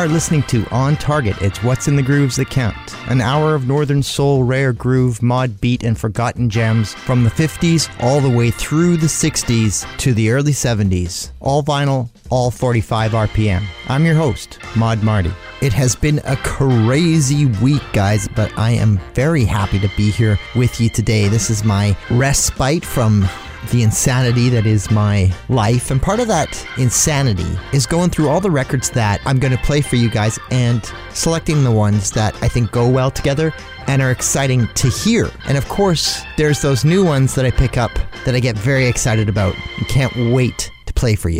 are listening to On Target. It's what's in the grooves that count. An hour of northern soul, rare groove, mod beat, and forgotten gems from the 50s all the way through the 60s to the early 70s. All vinyl, all 45 RPM. I'm your host, Mod Marty. It has been a crazy week, guys, but I am very happy to be here with you today. This is my respite from the insanity that is my life, and part of that insanity is going through all the records that I'm going to play for you guys and selecting the ones that I think go well together and are exciting to hear. And of course, there's those new ones that I pick up that I get very excited about and can't wait to play for you.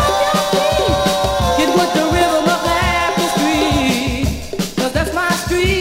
Street.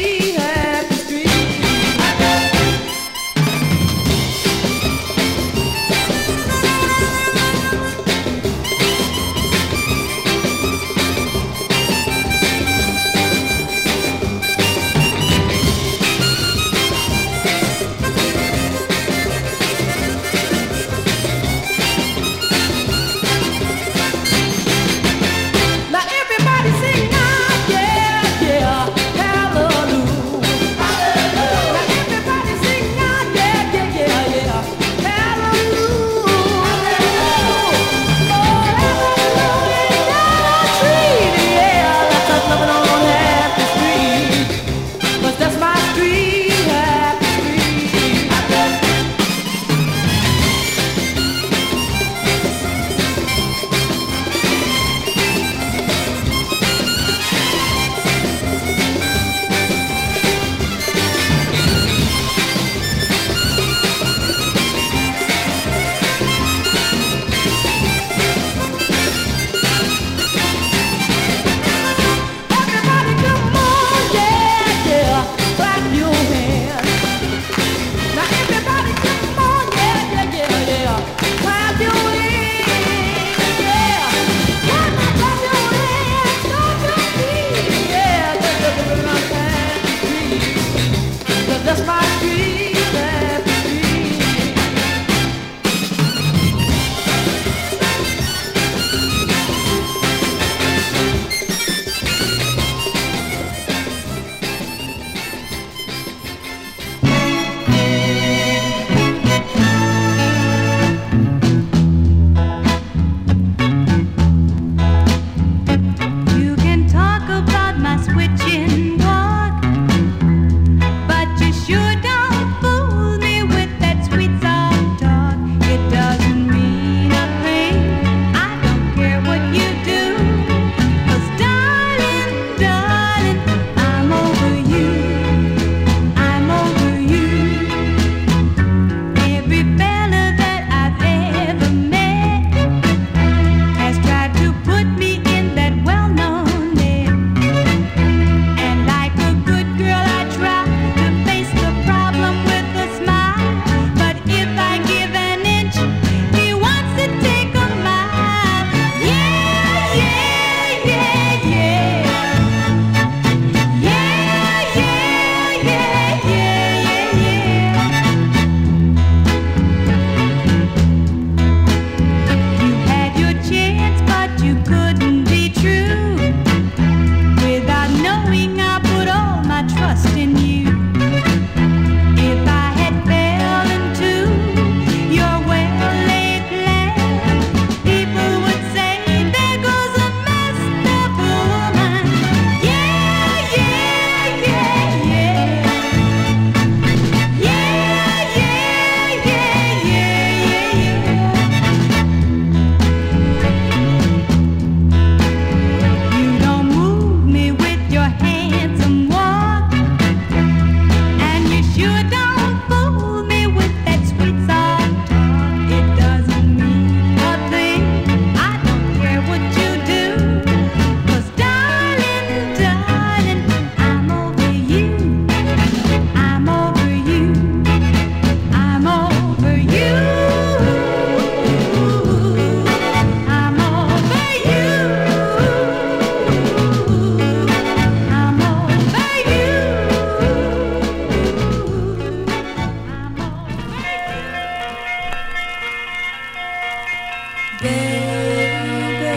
Baby,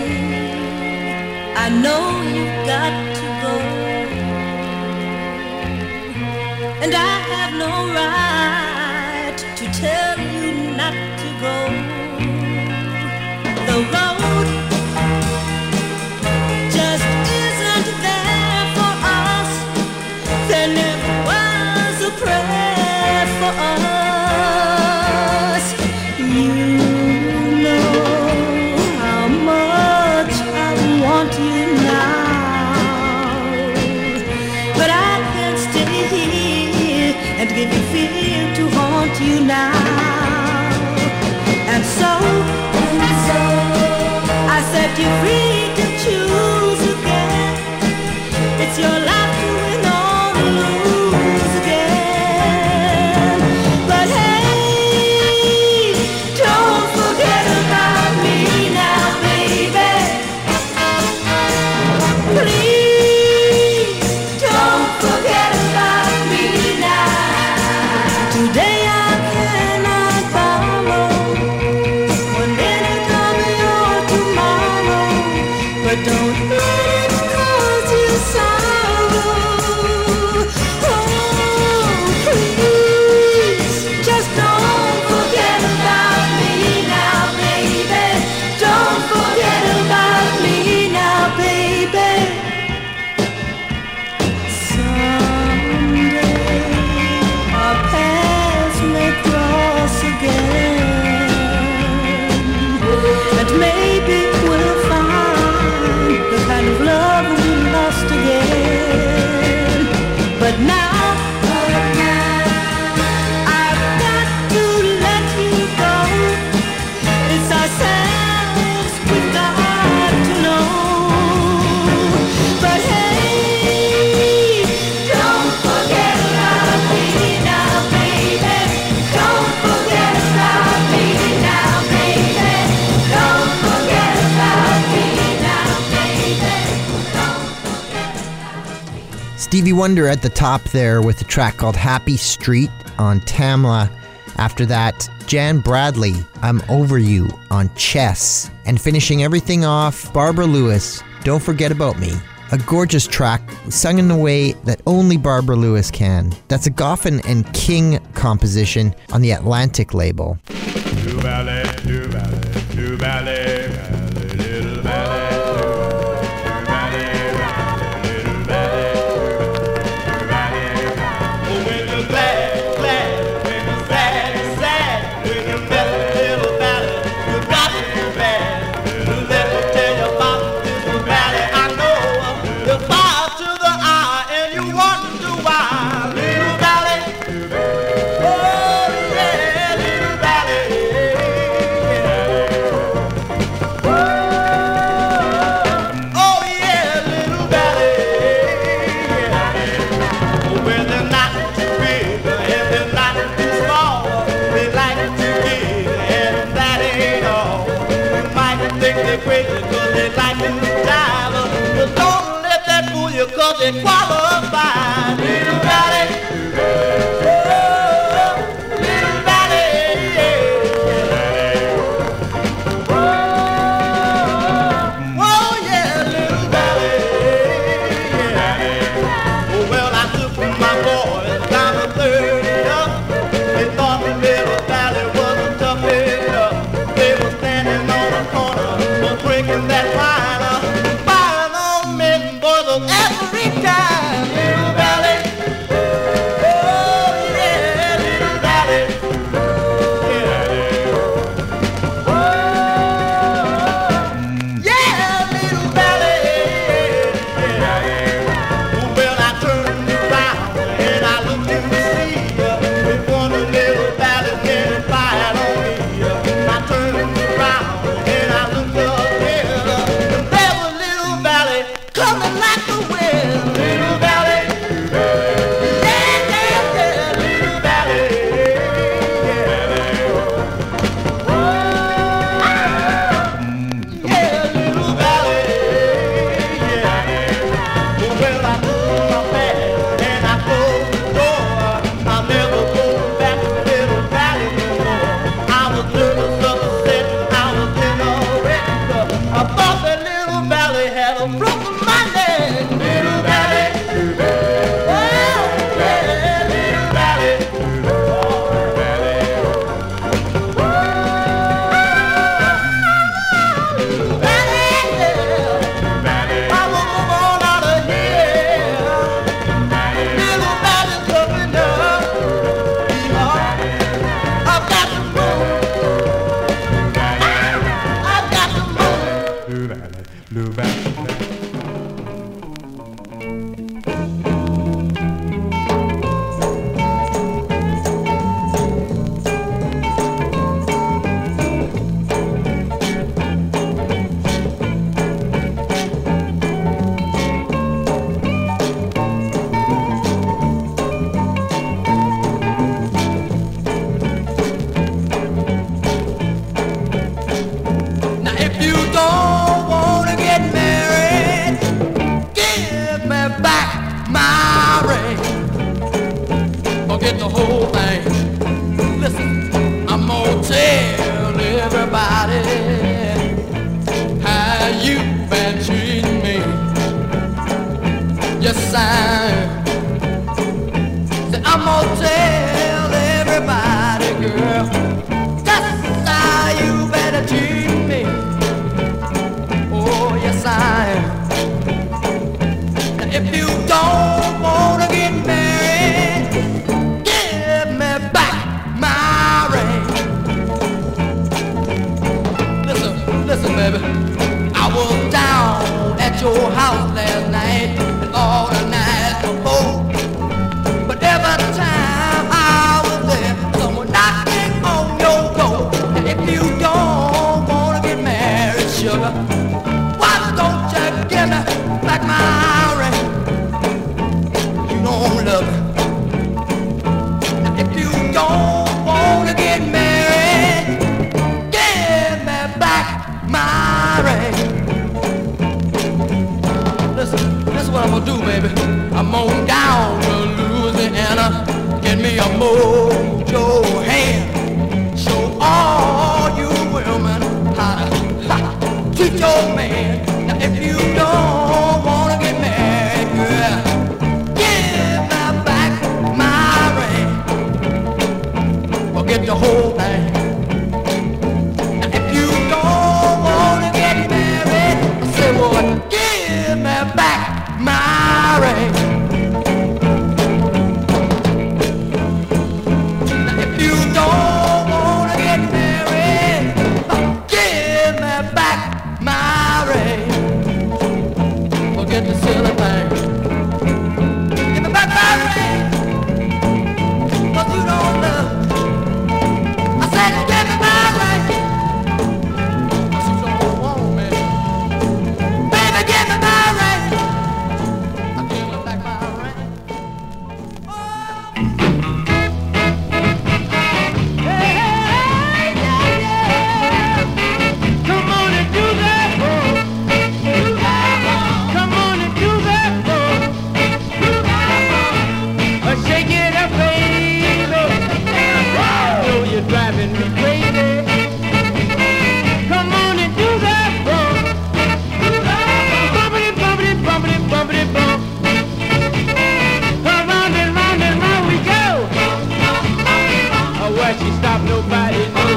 I know you've got to go, and I have no right to tell you not to go. The road just isn't there for us. There never was a prayer for us. You know how much I want you now, but I can't stay here and give you fear to haunt you now. And so I set you free to choose again. It's your life to win or to lose again. But hey, don't forget about me now, baby. Please don't forget about me now. Today I cannot follow one minute of your tomorrow, but don't let it cause you sorrow. Oh, please, just don't forget about me now, baby. Don't forget about me now, baby. Someday our paths may cross again, and maybe we'll find the kind of love we lost again. But now I've got to let you go. It's ourselves we've got to know. But hey, don't forget about me now, baby. Don't forget about me now, baby. Don't forget about me now, baby. Stevie Wonder at the top there with a track called Happy Street on Tamla. After that, Jan Bradley, I'm Over You on Chess. And finishing everything off, Barbara Lewis, Don't Forget About Me. A gorgeous track sung in a way that only Barbara Lewis can. That's a Goffin and King composition on the Atlantic label. Do ballet, do ballet, do ballet, ballet, little ballet, do ballet, ballet, little ballet, do ballet, ballet. When you're glad, glad, when you're sad, sad, when you're mad, little ballet, you got to do bad. Let me tell you about this little ballet. I know you're far to the eye and you wonder why. Little ballet, oh yeah, little ballet. Oh yeah, little ballet. Well, they're not too big and they're not too small. They like to give and that ain't all. You might think they're crazy cause they like to dive, but don't let that fool you cause they qualify. Little ballet. Little ballet. Oh yeah, little ballet. Oh well, I took my boys down to 30 up. They thought the little ballet wasn't tough enough. They were standing on the corner, drinking that wine, buying on men boys of every kind. girl. That's how you better treat me. Oh, yes, I am. Now, if you don't wanna get married, give me back my ring. Listen, baby. I was down at your house last night and all the night before. But every time I was there, someone knocking on your door. And if you don't wanna get married, sugar, why don't you give me back my ring? You don't love me. Now if you don't wanna get married, give me back my ring. Listen, this is what I'm gonna do, baby. I'm on down to Louisiana, get me a mojo hand. Show all you women how to treat your man. Now if you don't wanna get married, girl, give me back my ring. Forget the whole thing. Now if you don't wanna get married, I say what? Give me back my ring. Now if you don't wanna get married, give me back my ring. Forget the silly thing. Give me back my ring, 'cause you don't love. I said give me my ring, 'cause you don't want me. Baby, give me my ring. I'll give me back my ring. Oh. Hey, yeah, yeah. Come on and do that, boy. Do that, boy. Come on and do that, boy. Do that, boy. Shake it up, baby. I know you're driving me crazy. Come on and do that, boy. Do that, boy. Bumpity, bumpity, bumpity, bumpity, bump. Round and round we go. Where she stop, nobody knows.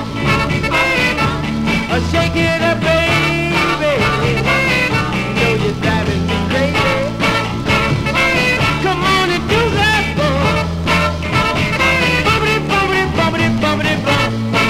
Shake it up, baby. Know you're driving me crazy. Come on and do that, boy. Bumpity, bumpity, bumpity, bumpity, bump.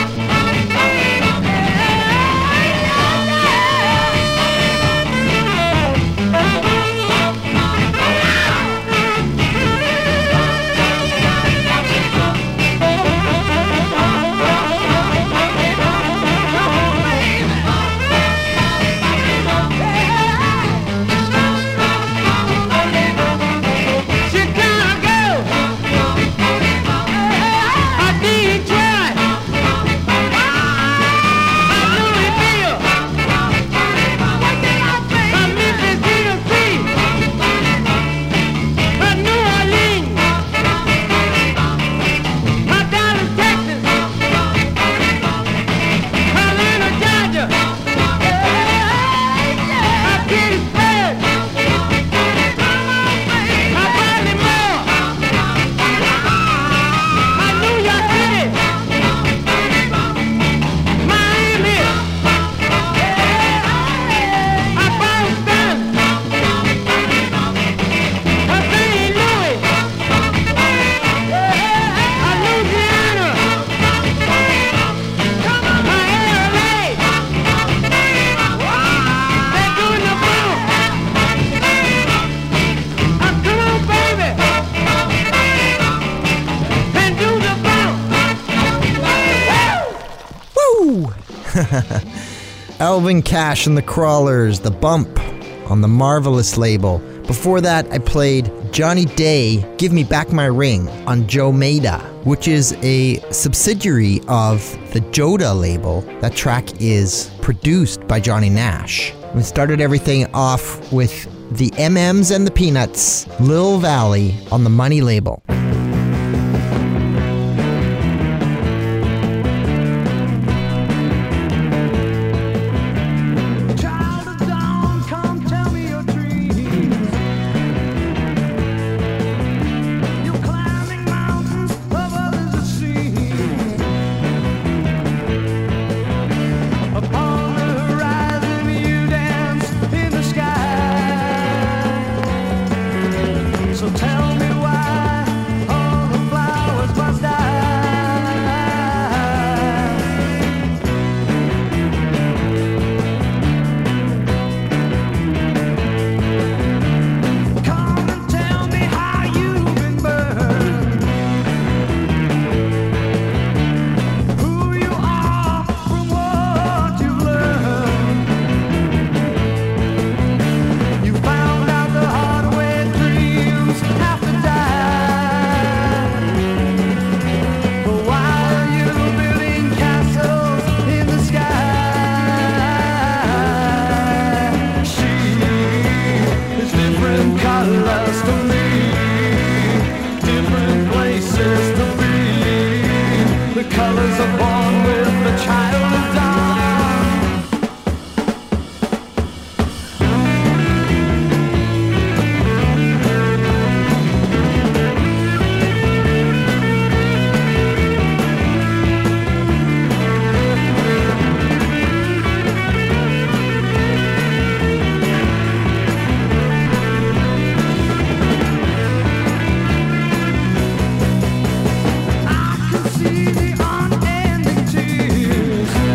Alvin Cash and the Crawlers, The Bump, on the Marvelous label. Before that, I played Johnny Day, Give Me Back My Ring, on Joe Maida, which is a subsidiary of the Joda label. That track is produced by Johnny Nash. We started everything off with the M&Ms and the Peanuts, Lil Valley, on the Money label. mothers are born with the child of dawn. I can see the unending tears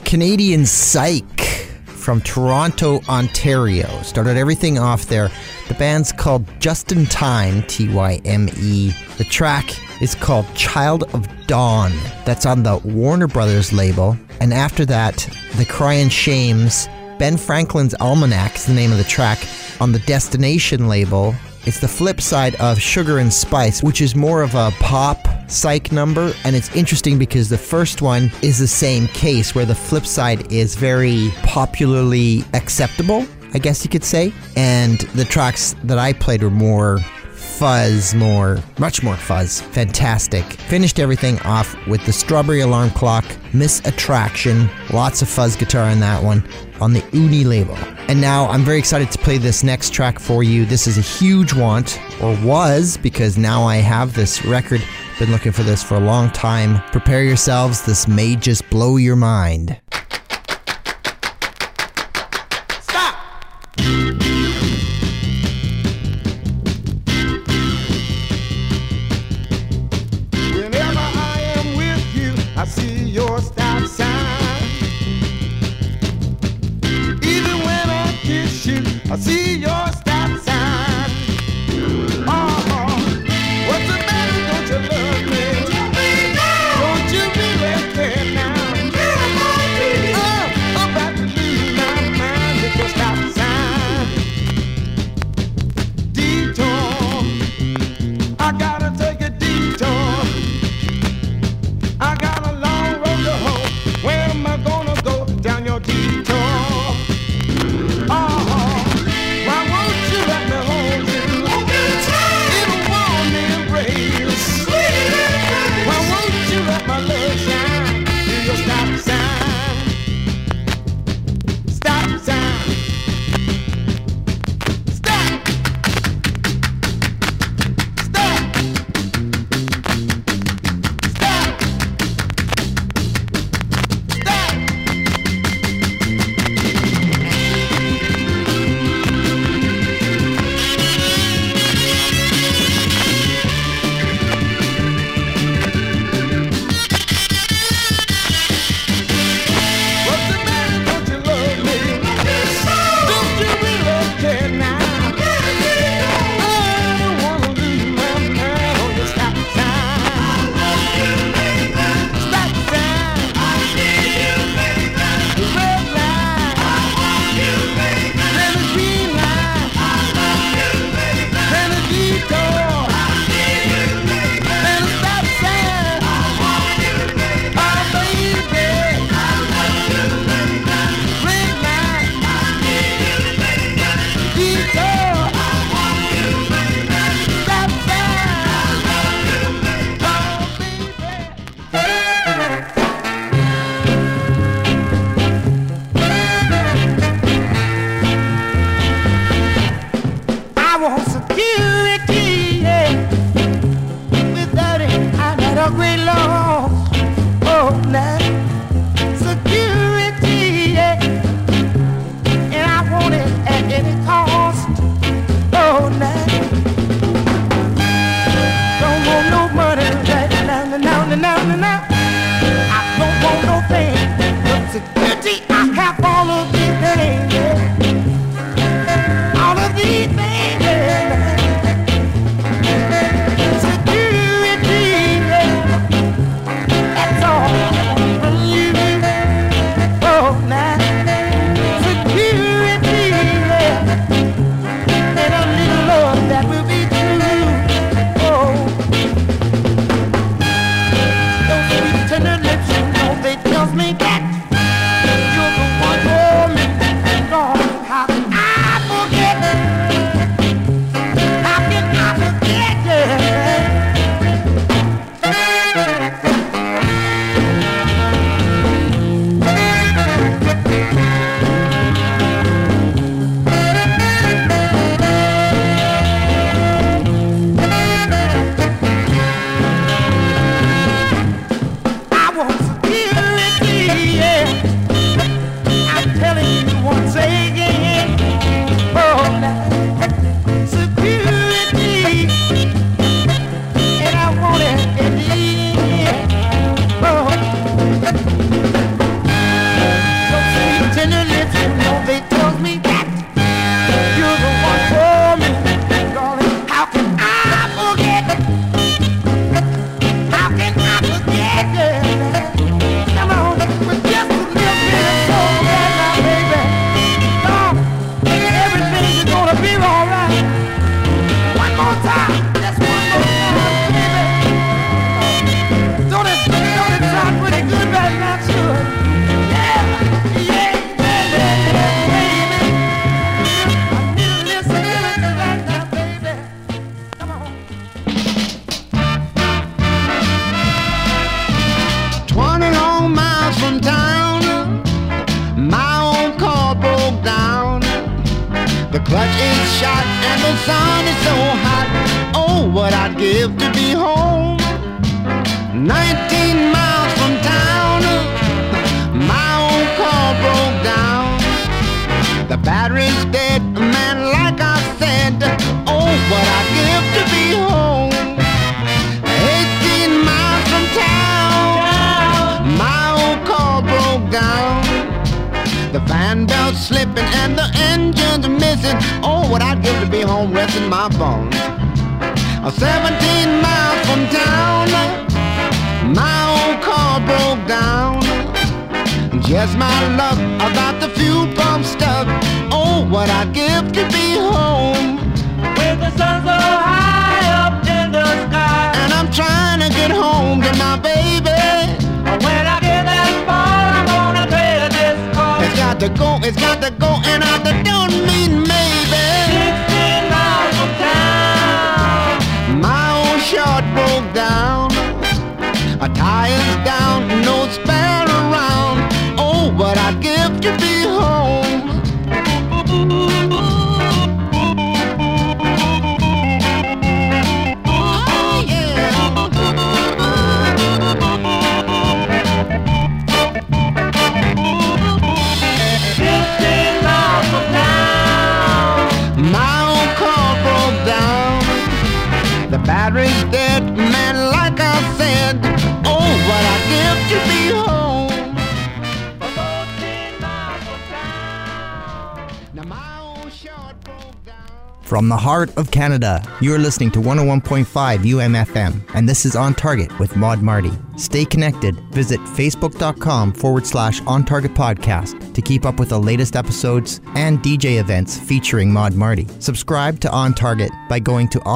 Canadian Psych from Toronto, Ontario. Started everything off there. The band's called Just in Time, T-Y-M-E. The track is called Child of Dawn. That's on the Warner Brothers label. And after that, The Crying Shames, Ben Franklin's Almanac is the name of the track, on the Destination label. It's the flip side of Sugar and Spice, which is more of a pop psych number. And it's interesting because the first one is the same case, where the flip side is very popularly acceptable, I guess you could say. And the tracks that I played were more fuzz, much more fuzz. Fantastic. Finished everything off with the Strawberry Alarm Clock, Miss Attraction, lots of fuzz guitar in that one, on the Uni label. And now I'm very excited to play this next track for you. This is a huge want, or was, because now I have this record. Been looking for this for a long time. Prepare yourselves, this may just blow your mind. I see your stop sign. Even when I kiss you, I see your stop sign. Oh, what's the matter? Don't you love me? Don't you really care now? The clutch is shot and the sun is so hot. Oh, what I'd give to be home. 19 miles from town, my old car broke down. The battery's dead, man, like I said. Oh, what I'd give to be home. 18 miles from town, my old car broke down. The fan belt's slipping and the engine's missing. Oh, what I'd give to be home resting my bones. 17 miles from town, my old car broke down. Just my luck, I got the fuel pump stuck. Oh, what I'd give to be home. With the sun so high up in the sky, And I'm trying to get home to my baby. when I get that far, I'm gonna trade this car. It's got to go, and I don't mean maybe. 16 miles from town, My old short broke down. A tire's down, no spare around. Oh, what I'd give to be home. Oh, yeah. 16 miles from town. My old car broke down. The battery's dead, man, like I said. Oh, what I'd give to be home. 14 miles from town. Now my old short broke down. From the heart of Canada, you're listening to 101.5 UMFM, and this is On Target with Maud Marty. Stay connected. Visit facebook.com/On Target Podcast to keep up with the latest episodes and DJ events featuring Maud Marty. Subscribe to On Target by going to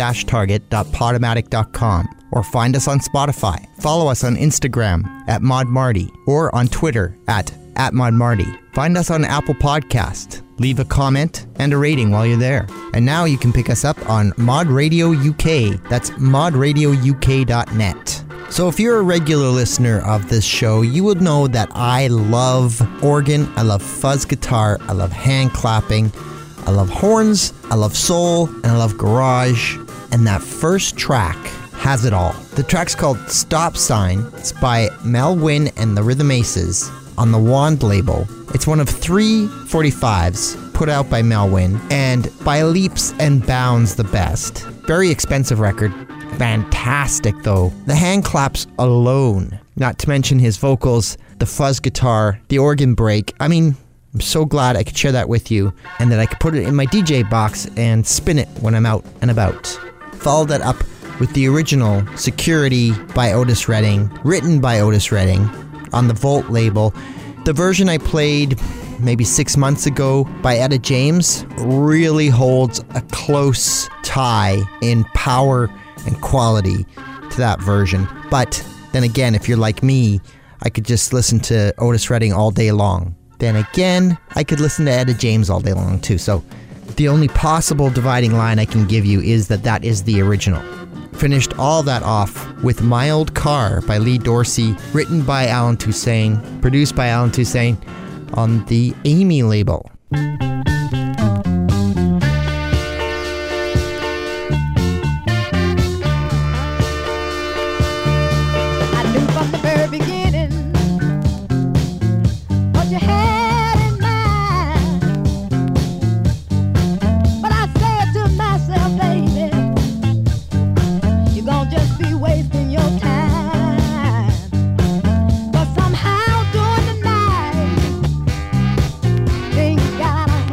on-target.podomatic.com or find us on Spotify. Follow us on Instagram @Maud Marty or on Twitter at Maud Marty. Find us on Apple Podcast. Leave a comment and a rating while you're there. And now you can pick us up on Mod Radio UK. That's modradiouk.net. So if you're a regular listener of this show, you would know that I love organ, I love fuzz guitar, I love hand clapping, I love horns, I love soul, and I love garage. And that first track has it all. The track's called Stop Sign. It's by Mel Wynn and the Rhythm Aces on the Wand label. It's one of 3 45s put out by Mel Wynn, and by leaps and bounds the best. Very expensive record. Fantastic though. The hand claps alone, not to mention his vocals, the fuzz guitar, the organ break. I mean, I'm so glad I could share that with you and that I could put it in my DJ box and spin it when I'm out and about. Follow that up with the original Security by Otis Redding, written by Otis Redding on the Volt label. The version I played maybe 6 months ago by Etta James really holds a close tie in power and quality to that version. But then again, if you're like me, I could just listen to Otis Redding all day long. Then again, I could listen to Etta James all day long too. So the only possible dividing line I can give you is that is the original. Finished all that off with My Old Car by Lee Dorsey, written by Alan Toussaint, produced by Alan Toussaint on the Amy label. I knew from the very beginning what you had in mind. But I said to myself, baby, you're gonna just be wasting your time. But somehow during the night, things got a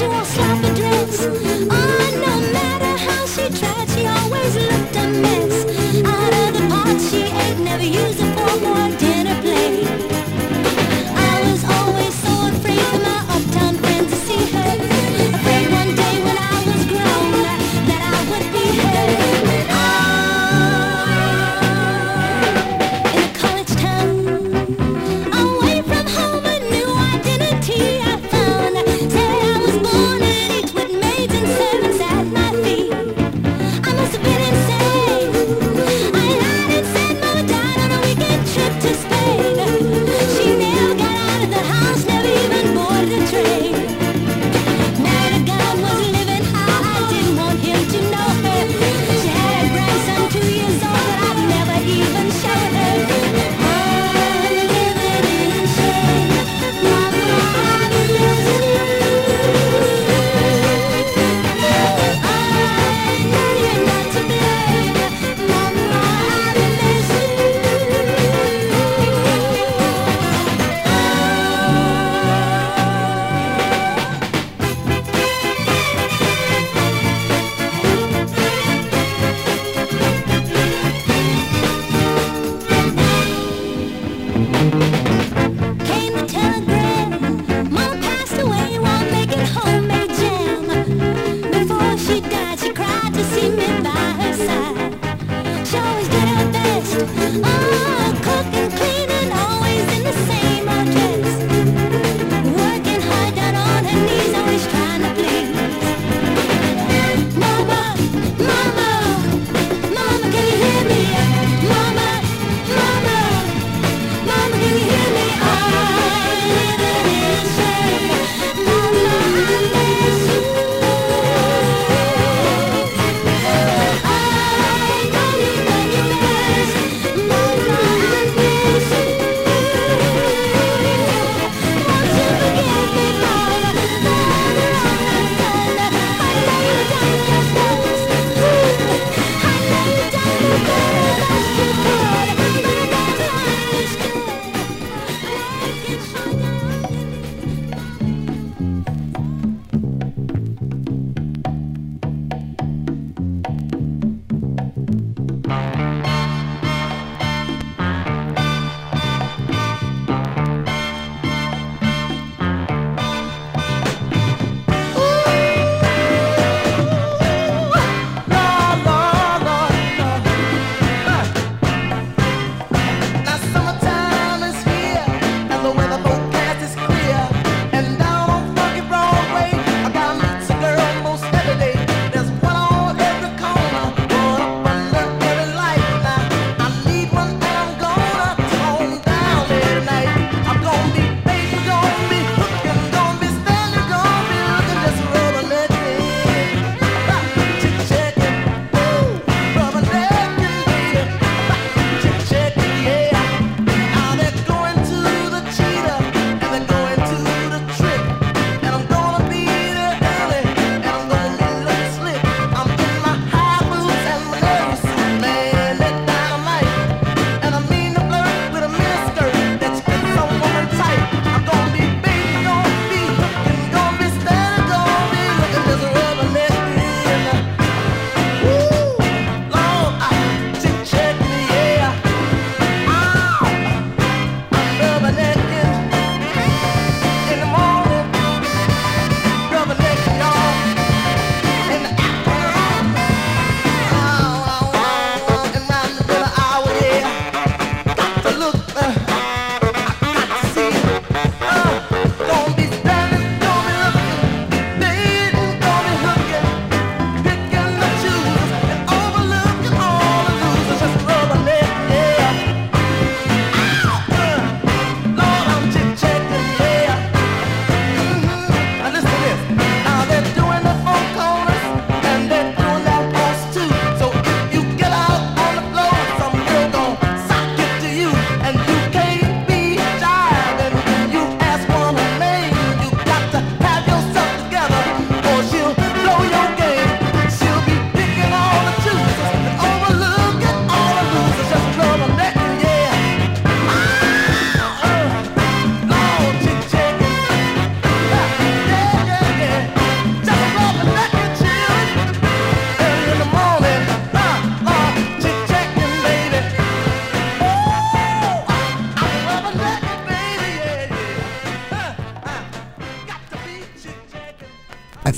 wore sloppy dress. Oh, no matter how she tried, she always looked a mess. Out of the pot she ate, never used a fork or a dinner plate. I was always so afraid for my uptown friends to see her. Afraid one day when I was grown that I would be her. In a college town, away from home, a new identity I found. Said I was born at each with maids and servants at my feet. I must have been insane.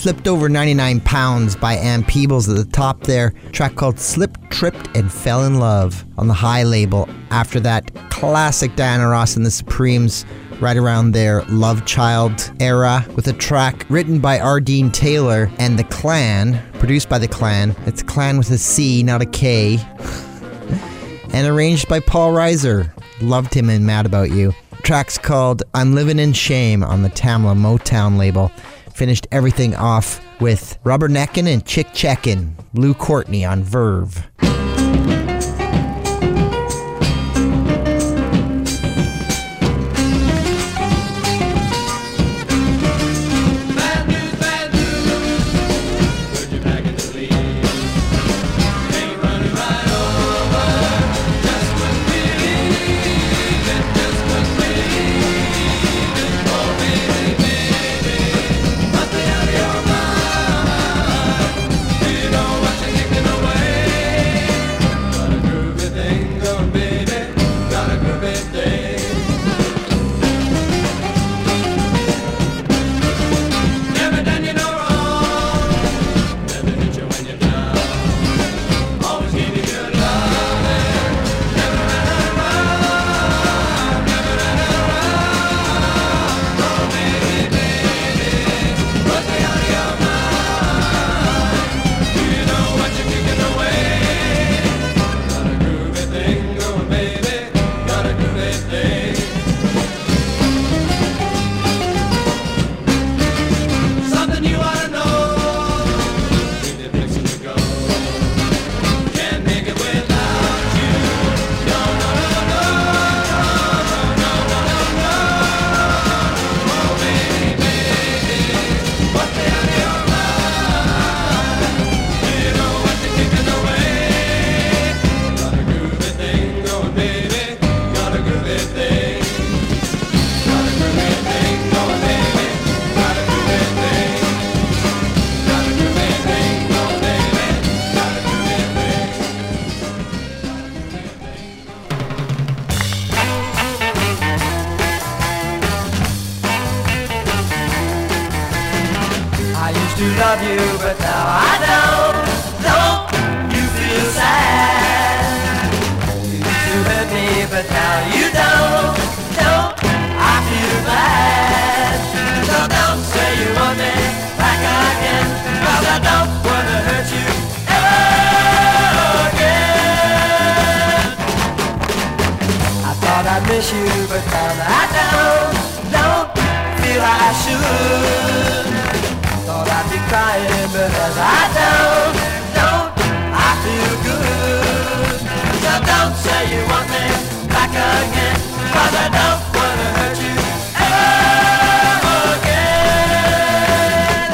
Flipped Over 99 Pounds by Ann Peebles at the top there. Track called Slipped, Tripped, and Fell in Love on the High label. After that, classic Diana Ross and the Supremes right around their Love Child era with a track written by Ardeen Taylor and The Clan, produced by The Clan. It's Clan with a C, not a K. And arranged by Paul Reiser. Loved him in Mad About You. Track's called I'm Living in Shame on the Tamla Motown label. Finished everything off with Rubberneckin' and Chick Checkin', Blue Courtney on Verve. to love you, but now I don't. Don't you feel sad? You used to hurt me, but now you don't. Don't I feel bad? So don't say you want me back again, 'cause I don't wanna hurt you ever again. I thought I'd miss you, but now I don't feel I should. Thought I'd be crying, but as I don't I feel good. So don't say you want me back again, 'cause I don't wanna hurt you ever again.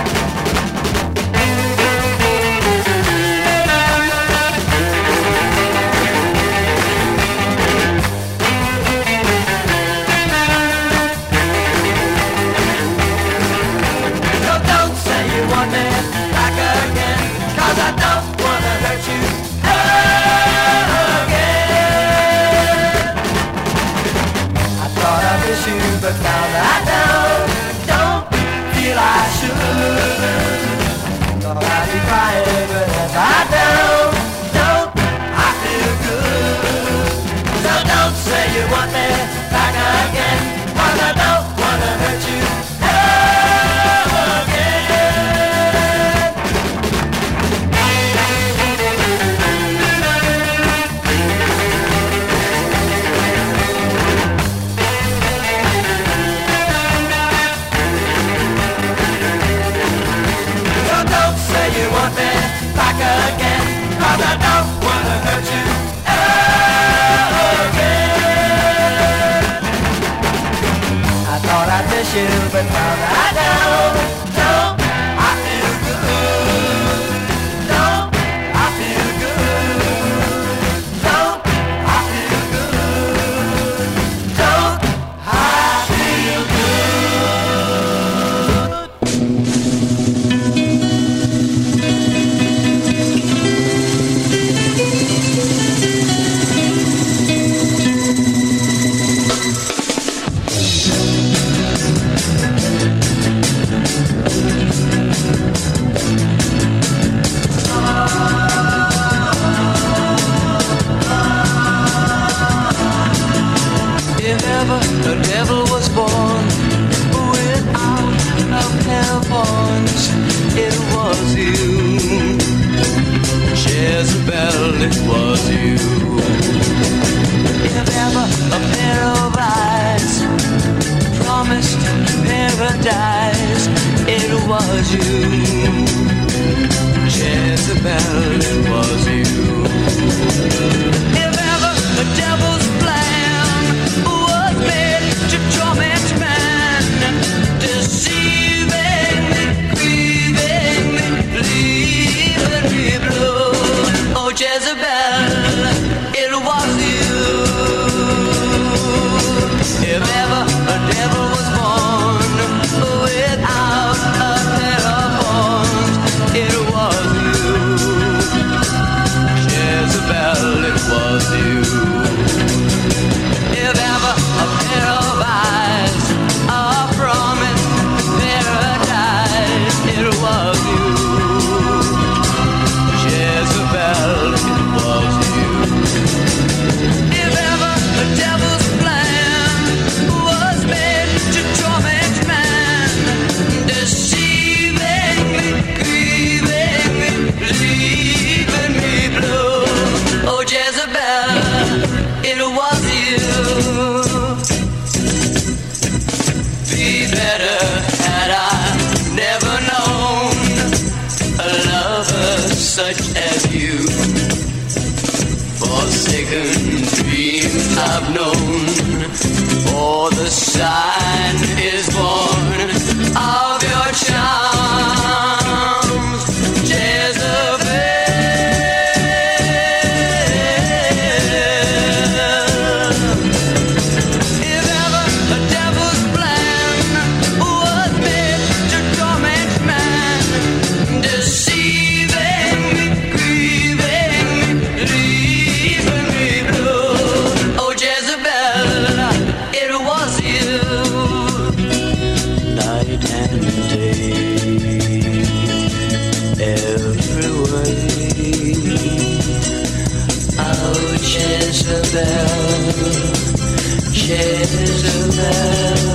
So don't say you want me back again, 'cause I don't wanna hurt you ever again. I thought I miss you, but now that I don't feel I should. Thought I'd be crying, but as I don't I feel good. So don't say you want me back again, 'cause I don't wanna hurt you ever again. So don't say you want me back again, 'cause I don't wanna hurt you ever again. I thought I'd miss you, but now that I don't I feel good. Don't I feel good. Don't I feel good. Don't I feel good. was you. Jezebel, it was you. If ever a devil's plan was made to torment man, deceiving me, grieving me, leaving me blue. Oh, Jezebel, it was you. If ever a devil was born without a pair of horns, it was you. Jezebel, it was you. If ever a pair of eyes, a promised paradise, it was you. Jezebel, it was you. If ever a devil's plan was made to torment man, deceiving me, grieving me, leaving me blue. Oh, Jezebel, it was you. Be better had I never known a lover such as you. Forsaken dreams I've known, for the sign is born of your charms, Jezebel. If ever a devil's plan was made to torment man, deceiving me, grieving me, leaving me blue. Oh, Jezebel, it was you. Night and day, every way. Oh, Jezebel, Jezebel,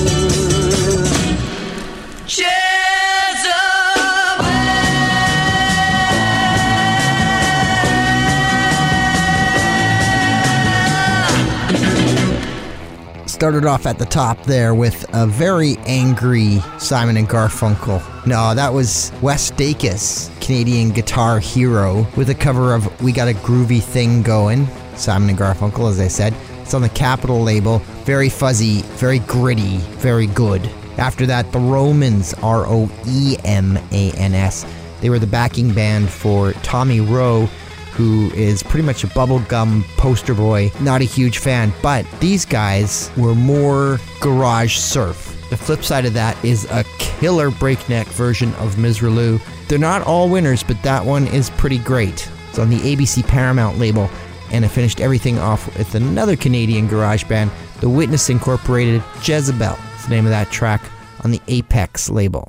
Started off at the top there with a very angry Simon and Garfunkel. No, that was Wes Dacus, Canadian guitar hero, with a cover of We Got a Groovy Thing Going. Simon and Garfunkel, as I said. It's on the Capitol label. Very fuzzy, very gritty, very good. After that, the Romans, Roemans. They were the backing band for Tommy Roe, who is pretty much a bubblegum poster boy. Not a huge fan, but these guys were more garage surf. The flip side of that is a killer breakneck version of Misirlou. They're not all winners, but that one is pretty great. It's on the ABC Paramount label, and it finished everything off with another Canadian garage band, The Witness Incorporated, Jezebel. It's the name of that track on the Apex label.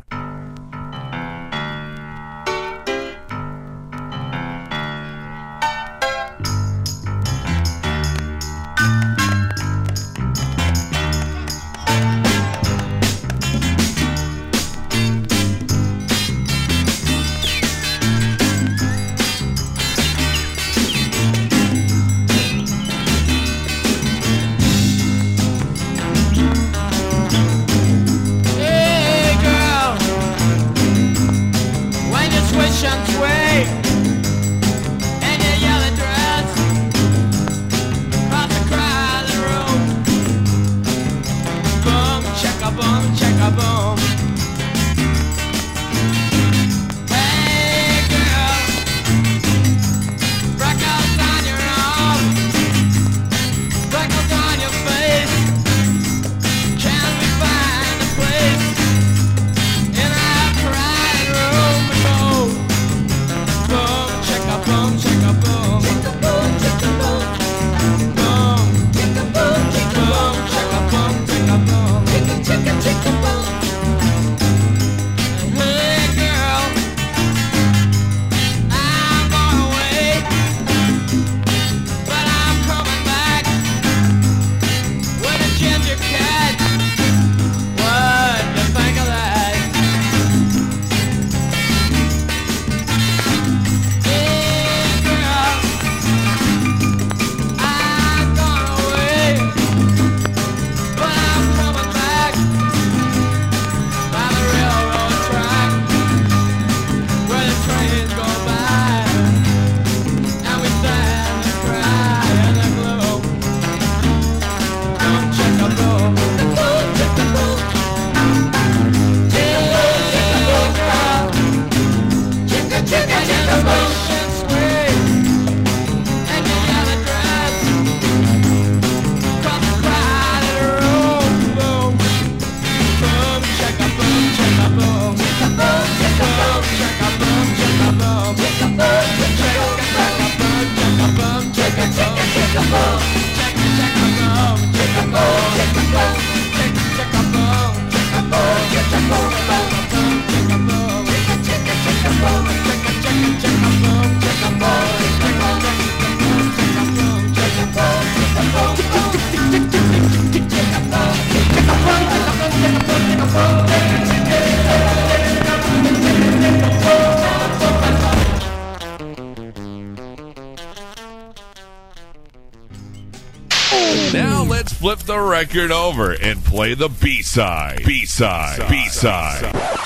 let's flip the record over and play the B-side. B-side. B-side.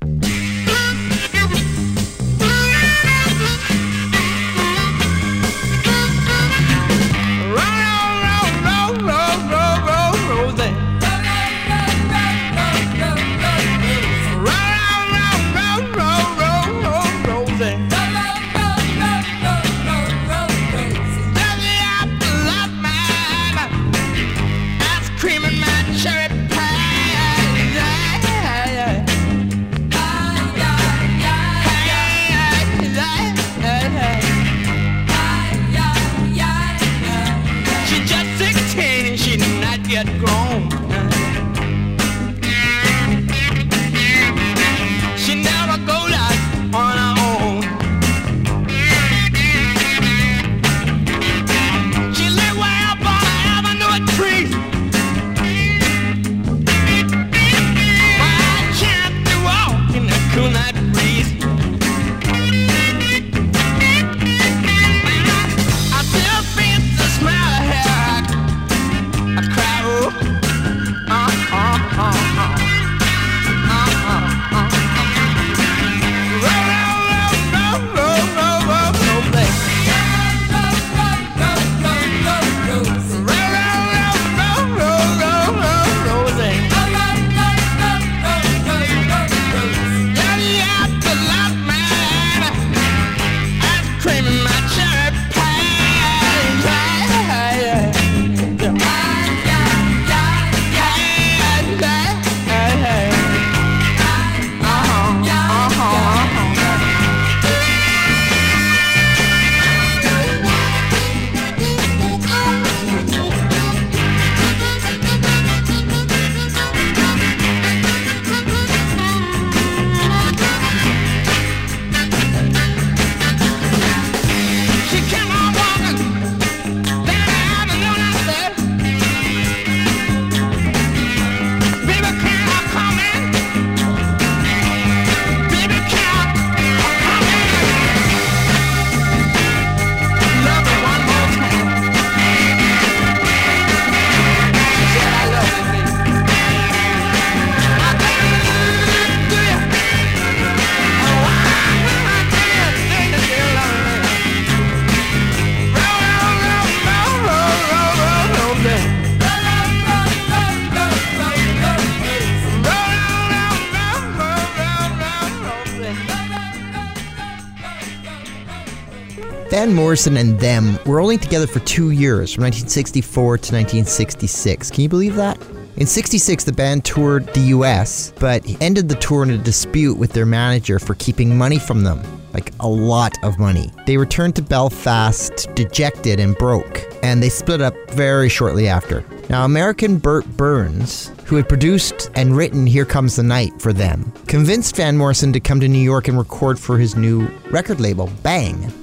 Van Morrison and them were only together for 2 years, from 1964 to 1966. Can you believe that? In 66, the band toured the US, but ended the tour in a dispute with their manager for keeping money from them. Like, a lot of money. They returned to Belfast dejected and broke, and they split up very shortly after. Now, American Burt Burns, who had produced and written Here Comes the Night for them, convinced Van Morrison to come to New York and record for his new record label, Bang.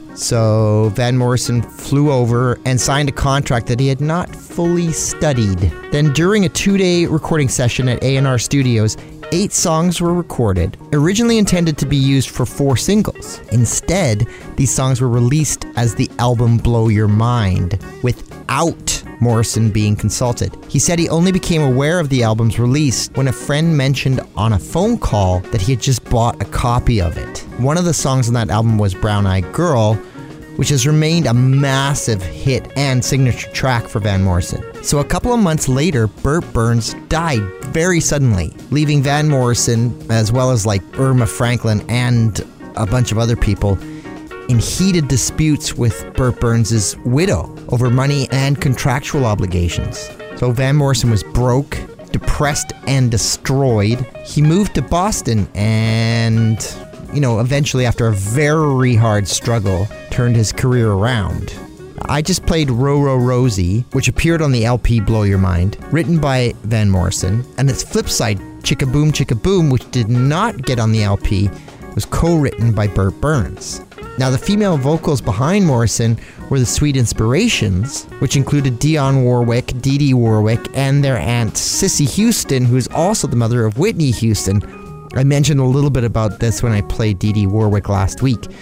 So Van Morrison flew over and signed a contract that he had not fully studied. Then during a 2-day recording session at A&R Studios, 8 songs were recorded, originally intended to be used for 4 singles. Instead, these songs were released as the album Blow Your Mind, without Morrison being consulted. He said he only became aware of the album's release when a friend mentioned on a phone call that he had just bought a copy of it. One of the songs on that album was Brown Eyed Girl, which has remained a massive hit and signature track for Van Morrison. So a couple of months later, Burt Burns died very suddenly, leaving Van Morrison, as well as like Irma Franklin and a bunch of other people, in heated disputes with Burt Burns' widow over money and contractual obligations. So Van Morrison was broke, depressed, and destroyed. He moved to Boston and, eventually after a very hard struggle, turned his career around. I just played Row Row Rosie, which appeared on the LP Blow Your Mind, written by Van Morrison, and its flip side, Chicka Boom Chicka Boom, which did not get on the LP, was co-written by Burt Burns. Now, the female vocals behind Morrison were the Sweet Inspirations, which included Dionne Warwick, Dee Dee Warwick, and their aunt Cissy Houston, who's also the mother of Whitney Houston. I mentioned a little bit about this when I played Dee Dee Warwick last week.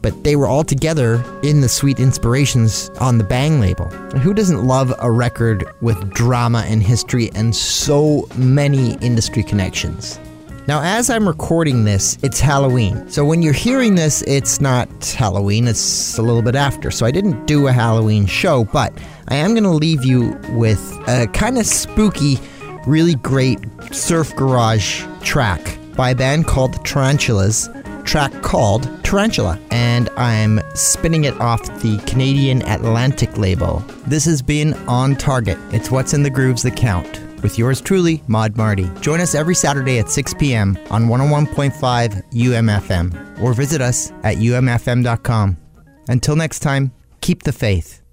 but they were all together in the Sweet Inspirations on the Bang label. Who doesn't love a record with drama and history and so many industry connections? Now, as I'm recording this, it's Halloween. So when you're hearing this, it's not Halloween, it's a little bit after. So I didn't do a Halloween show, but I am going to leave you with a kind of spooky, really great surf garage track by a band called the Tarantulas, track called Tarantula, and I'm spinning it off the Canadian Atlantic label. This has been On Target. It's what's in the grooves that count. With yours truly, Maud Marty. Join us every Saturday at 6 p.m. on 101.5 UMFM or visit us at umfm.com. Until next time, keep the faith.